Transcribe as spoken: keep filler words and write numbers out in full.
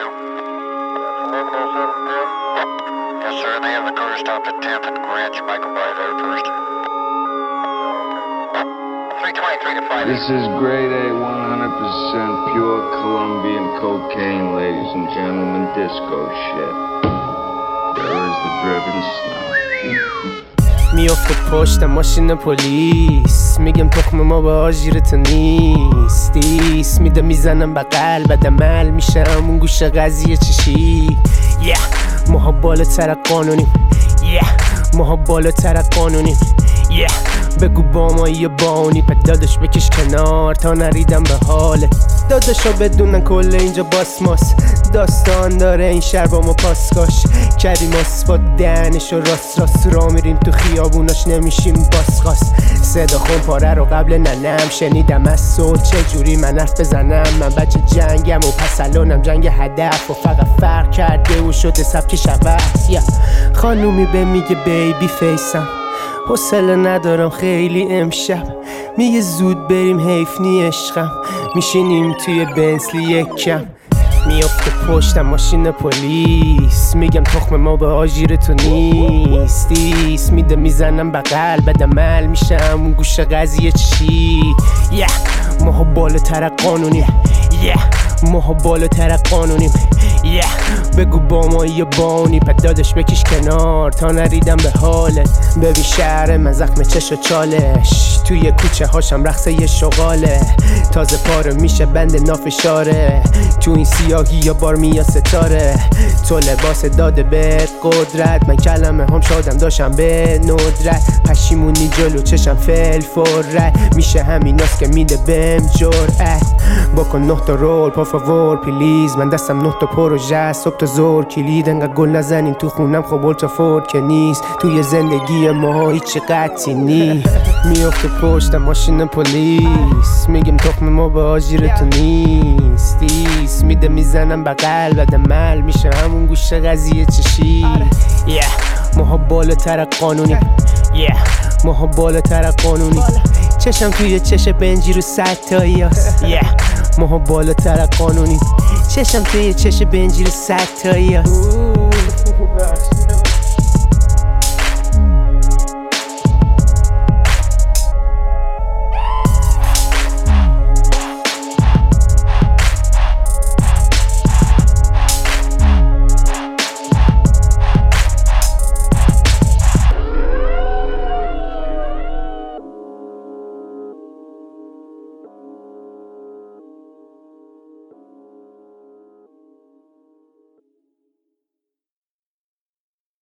two. eleven oh seven ten. Yes, sir, and they have the car stopped at tenth and Grant. You might go by there first. three twenty-three to five. This is grade A, one hundred percent pure Colombian cocaine, ladies and gentlemen, disco shit. There is the driven snow. میافته پشت ماشین پلیس، میگم تخم ما به آژیرت نیست. دیس میده میزنم به قلبت، عمل میشه همون گوشه قضیه چشی. yeah. ماها بالاتر از قانونیم، yeah. ماها بالاتر از قانونیم، yeah. بگو با ما یه بانی پد دادش بکش کنار تا نریدم به حاله. داداشا بدونن کل اینجا باسماس، داستان داره این شهر با ما پاسکاش. کردیم آسفات دهنش و راست راست را میریم تو خیابوناش نمیشیم باسخاست. صدا خون پاره رو قبل ننم شنیدم از صلح چجوری من حرف بزنم. من بچه جنگم و پس الانم جنگ هدف و فقط فرق کرده و شده سبک شبست. yeah. خانومی به میگه بیبی فیسم، حوصله ندارم خیلی امشب. میگه زود بریم حیف نی عشقم، میشینیم توی بنسلی یک کم. میافته پشتم ماشین پلیس، میگم تخم ما به آژیر تو نیستیست. میده میزنم به قلبت، عمل میشه همون گوشه قضیه چی. yeah. ماها بالاتر از قانونیم، yeah. ماها بالاتر از قانونیم، yeah. بگو با ما یه بانی پد دادش بکش کنار تا نریدم به حالت. ببین شهر من زخم چش و چالش، توی کوچه هاشم رقص یه شغاله. تازه پاره میشه بند نافشاره، تو این سیاهی یا بار میا ستاره. تو لباس داده به قدرت، من کلمه هم شادم داشتم به ندرت. پشیمونی جلو چشم فل فرت، میشه همیناست که میده بهم جرأت. بکن نه تا رول پا فاور پلیز، من دستم نه تا پروژه صبح تا زور. کلید انقدر گل نزنین تو خونم خب اولتا فورد که نیست. توی زندگی ما هیچ قطعی نی. میافته پشت ماشین پلیس، میگم تخم ما به آژیر تو نیستیست. میده میزنم به قلبت، عمل میشه همون گوشه قضیه چشی. yeah. ماها بالاتر از قانونیم، yeah. ماها بالاتر از قانونیم. چشم توی چش بنجی رو صد تایی هست، yeah. ماها بالاتر از قانونیم. چشم توی چش بنجی رو صد تایی هست.